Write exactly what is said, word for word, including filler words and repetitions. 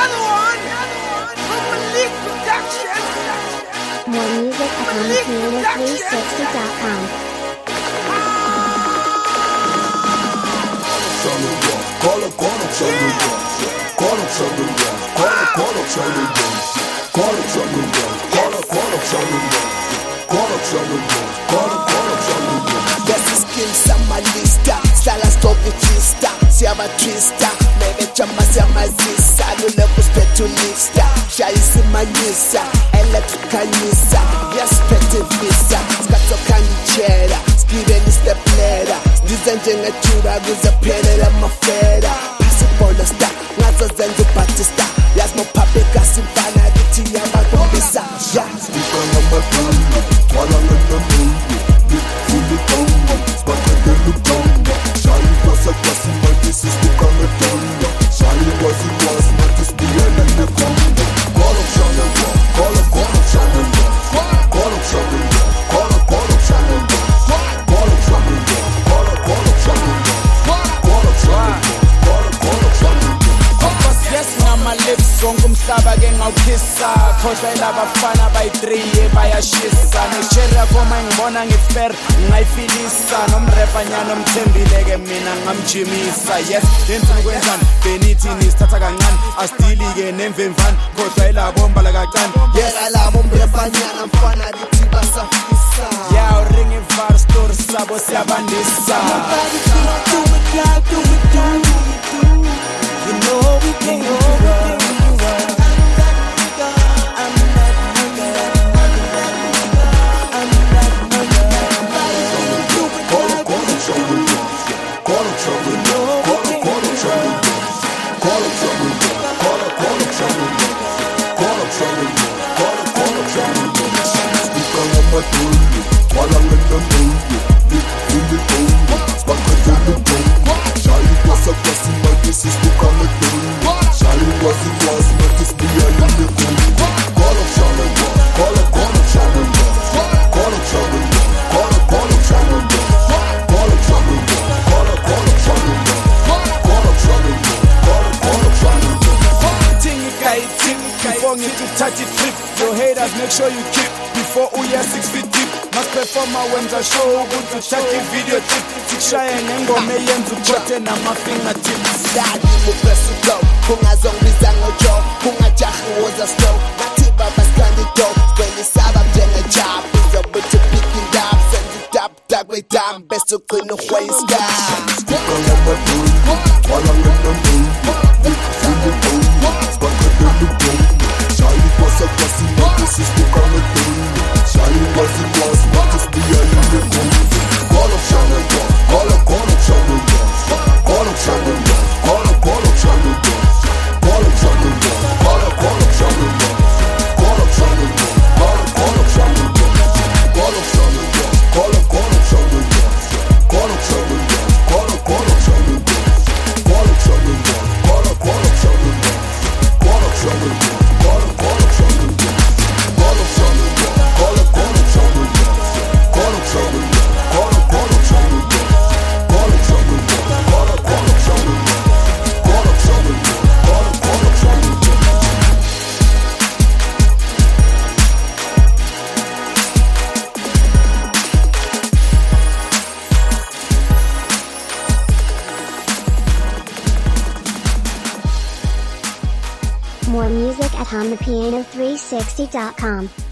More music at home piano three sixty dot com. Cola, cola, chugga, cola, chugga, cola, cola, chugga, cola, chugga, cola, cola, chugga, cola, chugga, cola, cola, chugga. Dessa skin sama lista, sala stoke twista, siama twista, mebe chama siama zisa, lule kuspetu lista, shaisi manyisa, electricalisa, yaspete visa, skato kanichera, skiveni steplera, dizenje ngetura kuzaphelela mafera, pasipolo star, ngazo zenzu batista, yazmo papika simfana kithi yabakumbisa, ya. Stika ngamadolo, wala ngenamundo, ngifuli kongo, spaka ngelukongo, shali kwasa kwasi magisi stika ngedondo, shali kwasi kwasi magisi biyele ngekongo. Call up Shannon, call up, call up Shannon, call up Shannon, call up, call up Shannon, call up Shannon, call up, call up Shannon, call up Shannon, call up, call up Shannon. Yes, ngama lips wonke umhlaba ke ngawukhisa khohlwa ilabafana bayi-three bayashisa nesheria koma ngibona ngifair ngayifilisa nomrepanyana omthembile ke mina ngamjimisa yes lenzini kwenzani benithini sithatha kancane asidili-ke nemvemvane khohlwa ilabombala kancane yes alabo mrepanyana mfana lithi basafisa ya uring ivar story sabo siyabandisa you know we can go wrong. I'm not nigga. I'm not nigga. Call up, call up Shannon, call up Shannon, call up, call up Shannon, call up Shannon, call up, call up Shannon, call up Shannon, call up, call up Shannon. Stika ngamadolo, wala ngenamundo, ngifuli kongo, spaka ngelukongo, shali kwasa kwasi magisi stika ngedondo, shali kwasi kwasi magisi biyele ngekongo. Call up Shannon, call up, call up Shannon, call up Shannon, call up, call up Shannon, call up Shannon, call up, call up Shannon, call up Shannon, call up, call up Shannon. Ting guy ting before ngithu thatha trip your haters make sure you keep before uya six feet deep must perform wenza show ukuthi uthatha i-video tip sikushaye ngengoma eyenza ukhothe nama-fingertips Daddy mo press go, kungazongibiza ngojo, kungajahi woza slow, nathi baba skandi dope, kweli saba njengejob, uzobuthi picking up, send it up, dark way down, best ugcina uwayista. Stika ngamadolo, wala ngenamundo, ngifuli kongo, spaka ngelukongo, shali kwasa kwasi magisi stika ngedondo, shali kwasi kwasi magisi biyele ngekongo. Call up Shannon, call up, call up Shannon, call up Shannon, call up, call up Shannon, call up Shannon, call up, call up Shannon, call up Shannon, call up, call up Shannon, call up Shannon, call up, call up Shannon, call up Shannon, call up, call up Shannon, call up Shannon, call up, call up Shannon, call up Shannon, call up, call up Shannon, call up Shannon, call up, call up Shannon, call up Shannon, call up, call up Shannon, call up Shannon, call up, call up Shannon, call up Shannon, call up, call up Shannon. More music at home piano three sixty dot com.